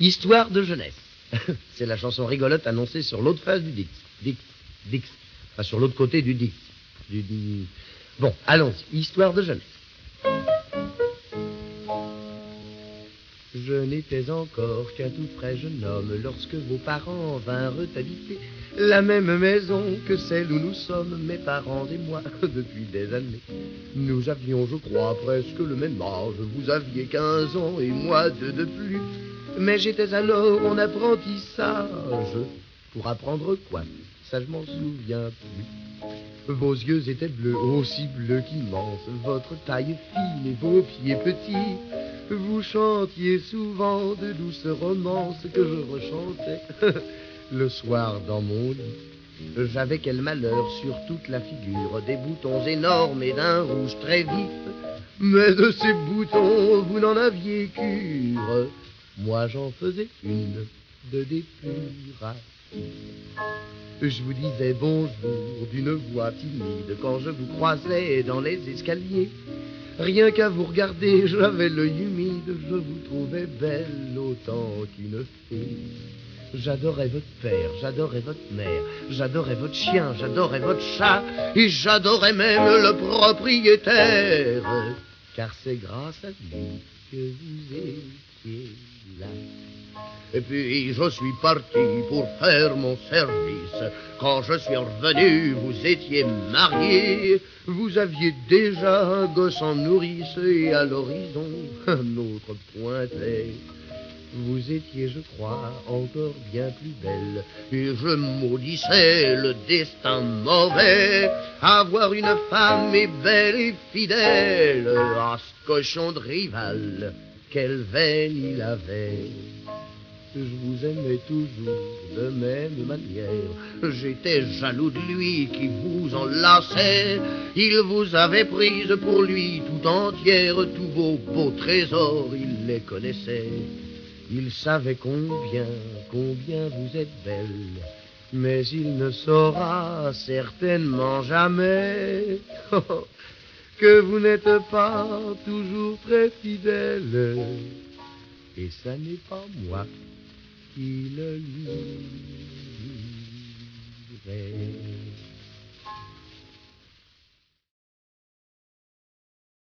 Histoire de jeunesse. C'est la chanson rigolote annoncée sur l'autre face du Dix. Enfin, sur l'autre côté du Dix. Bon, allons-y. Histoire de jeunesse. Je n'étais encore qu'un tout frais jeune homme lorsque vos parents vinrent habiter la même maison que celle où nous sommes, mes parents et moi, depuis des années. Nous avions, je crois, presque le même âge. Vous aviez 15 ans et moi 2 de plus. Mais j'étais alors en apprentissage. Pour apprendre quoi? Ça, je m'en souviens plus. Vos yeux étaient bleus, aussi bleus qu'immenses. Votre taille fine et vos pieds petits. Vous chantiez souvent de douces romances que je rechantais le soir dans mon lit. J'avais quel malheur sur toute la figure, des boutons énormes et d'un rouge très vif. Mais de ces boutons, vous n'en aviez cure. Moi, j'en faisais une de des plus rapides. Je vous disais bonjour d'une voix timide quand je vous croisais dans les escaliers. Rien qu'à vous regarder, j'avais l'œil humide, je vous trouvais belle autant qu'une fée. J'adorais votre père, j'adorais votre mère, j'adorais votre chien, j'adorais votre chat, et j'adorais même le propriétaire, car c'est grâce à lui que vous étiez là. Et puis je suis parti pour faire mon service. Quand je suis revenu, vous étiez marié. Vous aviez déjà un gosse en nourrice et à l'horizon un autre pointait. Vous étiez, je crois, encore bien plus belle. Et je maudissais le destin mauvais. Avoir une femme est belle et fidèle. À ce cochon de rival, quelle veine il avait. Je vous aimais toujours de même manière. J'étais jaloux de lui qui vous enlaçait. Il vous avait prise pour lui tout entière. Tous vos beaux trésors, il les connaissait. Il savait combien vous êtes belle. Mais il ne saura certainement jamais que vous n'êtes pas toujours très fidèle. Et ça n'est pas moi qui le lirait.